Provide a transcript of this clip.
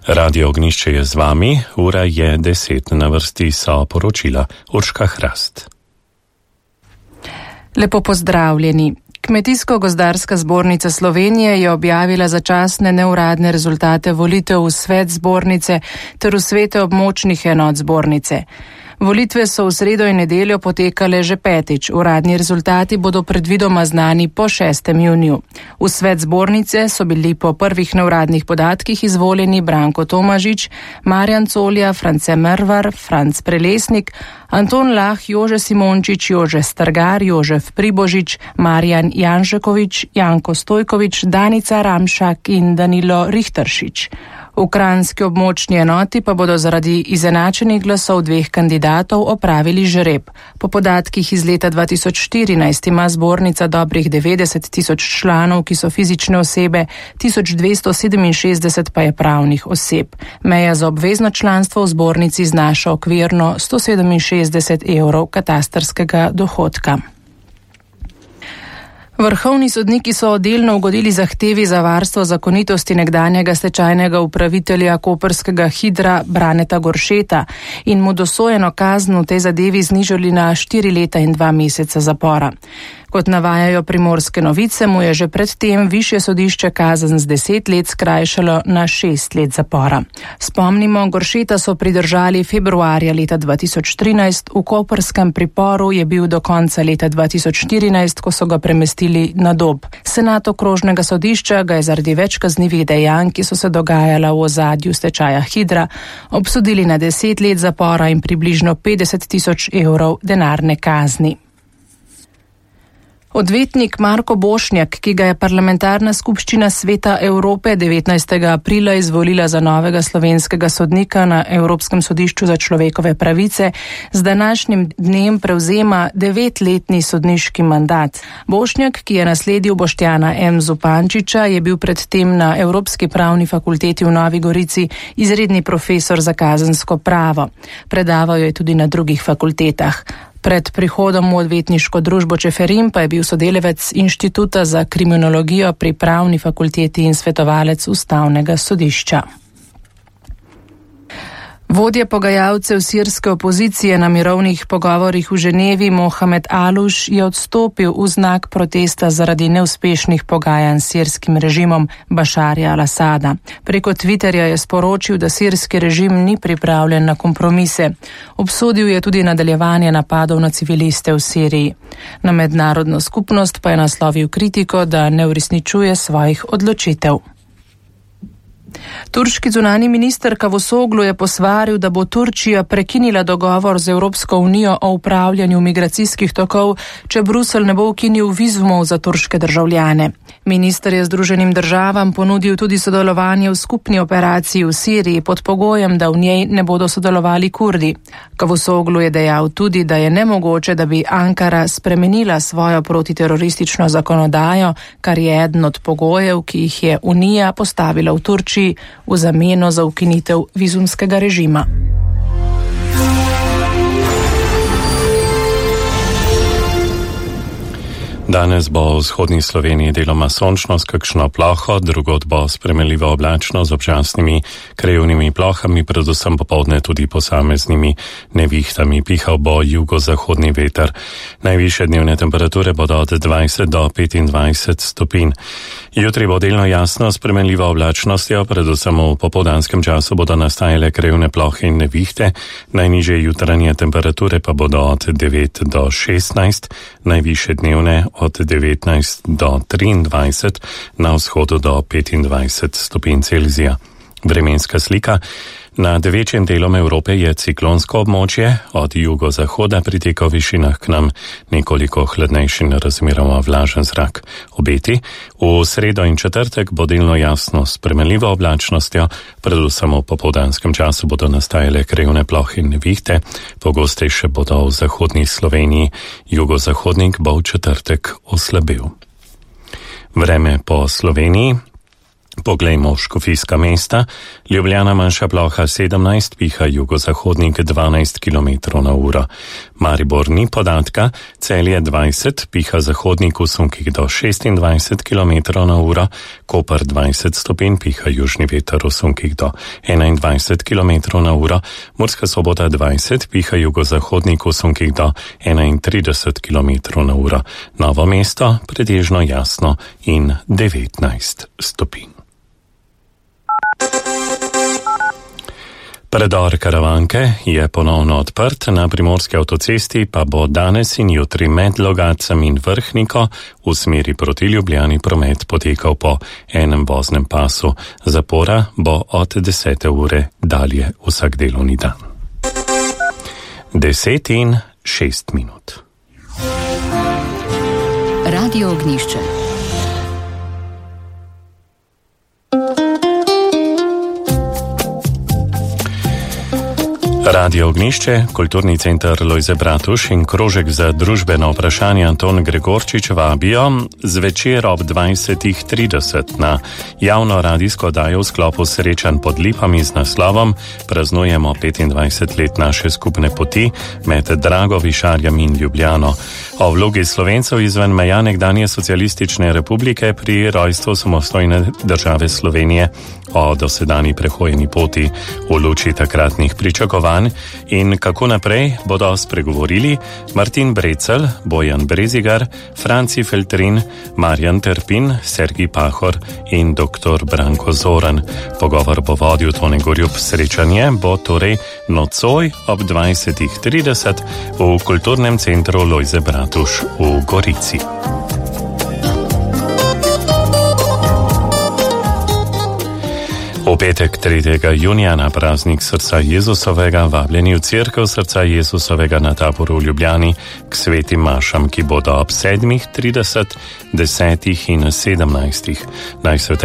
Radio Ognišče je z vami, ura je 10, na vrsti so poročila Urška Hrast. Lepo pozdravljeni. Kmetijsko-gozdarska zbornica Slovenije je objavila začasne neuradne rezultate volitev v svet zbornice ter v svete območnih enot zbornice. Volitve so v sredo in nedeljo potekale že petič. Uradni rezultati bodo predvidoma znani po 6. juniju. V svet zbornice so bili po prvih neuradnih podatkih izvoljeni Branko Tomažič, Marjan Colja, France Mervar, Franc Prelesnik, Anton Lah, Jože Simončič, Jože Strgar, Jožef Pribožič, Marjan Janžekovič, Janko Stojkovič, Danica Ramšak in Danilo Richteršič. V kranjski območni enoti pa bodo zaradi izenačenih glasov dveh kandidatov opravili žreb. Po podatkih iz leta 2014 ima zbornica dobrih 90 tisoč članov, ki so fizične osebe, 1267 pa je pravnih oseb. Meja za obvezno članstvo v zbornici znaša okvirno 167 evrov katastrskega dohodka. Vrhovni sodniki so delno ugodili zahtevi za varstvo zakonitosti nekdanjega stečajnega upravitelja koprskega Hidra Braneta Goršeta in mu dosojeno kazen v tej zadevi znižali na 4 leta in 2 meseca zapora. Kot navajajo Primorske novice, mu je že predtem višje sodišče kazen z 10 let skrajšalo na 6 let zapora. Spomnimo, Goršeta so pridržali februarja leta 2013, v koprskem priporu je bil do konca leta 2014, ko so ga premestili na Dob. Senat okrožnega sodišča ga je zaradi več kaznivih dejanj, ki so se dogajala v ozadju stečaja Hidra, obsodili na 10 let zapora in približno 50 tisoč evrov denarne kazni. Odvetnik Marko Bošnjak, ki ga je parlamentarna skupščina Sveta Evrope 19. aprila izvolila za novega slovenskega sodnika na Evropskem sodišču za človekove pravice, z današnjim dnem prevzema 9-letni sodniški mandat. Bošnjak, ki je nasledil Boštjana M. Zupančiča, je bil predtem na Evropski pravni fakulteti v Novi Gorici izredni profesor za kazensko pravo. Predaval je tudi na drugih fakultetah. Pred prihodom v odvetniško družbo Čeferin pa je bil sodelavec Inštituta za kriminologijo pri Pravni fakulteti in svetovalec Ustavnega sodišča. Vodja pogajalcev sirske opozicije na mirovnih pogovorih v Ženevi Mohamed Aluš je odstopil v znak protesta zaradi neuspešnih pogajanj s sirskim režimom Bašarja al-Asada. Preko Twitterja je sporočil, da sirski režim ni pripravljen na kompromise. Obsodil je tudi nadaljevanje napadov na civiliste v Siriji. Na mednarodno skupnost pa je naslovil kritiko, da ne uresničuje svojih odločitev. Turški zunani minister Cavusoglu je posvaril, da bo Turčija prekinila dogovor z Evropsko unijo o upravljanju migracijskih tokov, če Bruselj ne bo ukinil vizumov za turške državljane. Minister je Združenim državam ponudil tudi sodelovanje v skupni operaciji v Siriji pod pogojem, da v njej ne bodo sodelovali Kurdi. Cavusoglu je dejal tudi, da je nemogoče, da bi Ankara spremenila svojo protiteroristično zakonodajo, kar je eden od pogojev, ki jih je Unija postavila v Turčiji v zameno za ukinitev vizumskega režima. Danes bo v vzhodni Sloveniji deloma sončno s kakšno ploho, drugod bo spremenljivo oblačno z občasnimi krajevnimi plohami, predvsem popoldne tudi posameznimi nevihtami. Pihal bo jugozahodni veter. Najvišje dnevne temperature bodo od 20 do 25 stopinj. Jutri bo delno jasno s spremenljivo oblačnostjo, predvsem v popoldanskem času bodo nastajale krajevne plohe in nevihte. Najnižje jutranje temperature pa bodo od 9 do 16, najvišje dnevne od 19 do 23, na vzhodu do 25 stopinj Celzija. Vremenska slika. Nad večjim delom Evrope je ciklonsko območje, od jugozahoda priteka v višinah k nam nekoliko hladnejši in razmeroma vlažen zrak. Obeti. V sredo in četrtek bo delno jasno s spremenljivo oblačnostjo, predvsem v popoldanskem času bodo nastajale krajevne plohe in nevihte, pogostejše bodo v zahodni Sloveniji, jugozahodnik bo v četrtek oslabil. Vreme po Sloveniji. Poglejmo škofijska mesta. Ljubljana manjša ploha 17, piha jugozahodnik 12 km/h. Maribor ni podatka, Celje 20, piha zahodnik v sunkih do 26 km/h. Koper 20 stopinj, piha južni veter v sunkih do 21 km/h. Murska Sobota 20, piha jugozahodnik v sunkih do 31 km/h. Novo mesto pretežno jasno in 19 stopinj. Predor Karavanke je ponovno odprt, na primorski avtocesti pa bo danes in jutri med Logatcem in Vrhniko v smeri proti Ljubljani promet potekal po enem voznem pasu. Zapora bo od 10. ure dalje vsak delovni dan. 10:06. Radio Ognjišče. Radio Ognjišče, kulturni center Lojze Bratuš in krožek za družbeno vprašanje Anton Gregorčič vabijo zvečer ob 20:30 na javno radijsko oddajo v sklopu srečanj pod lipami z naslovom Praznujemo 25 let naše skupne poti med Drago, Višarjem in Ljubljano. O vlogi Slovencev izven meja nekdanje socialistične republike pri rojstvu samostojne države Slovenije, o dosedanji prehojeni poti v luči takratnih pričakovanj in kako naprej bodo spregovorili Martin Brecelj, Bojan Brezigar, Franci Feltrin, Marjan Terpin, Sergij Pahor in dr. Branko Zoran. Pogovor bo vodil Tone Gorjup. Srečanje bo torej nocoj ob 20:30 v kulturnem centru Lojze Bratuš v Gorici. V petek 3. junija na praznik srca Jezusovega vabljeni v cerkev srca Jezusovega na Taboru v Ljubljani k svetim mašam, ki bodo ob 7:30, 10 in 17.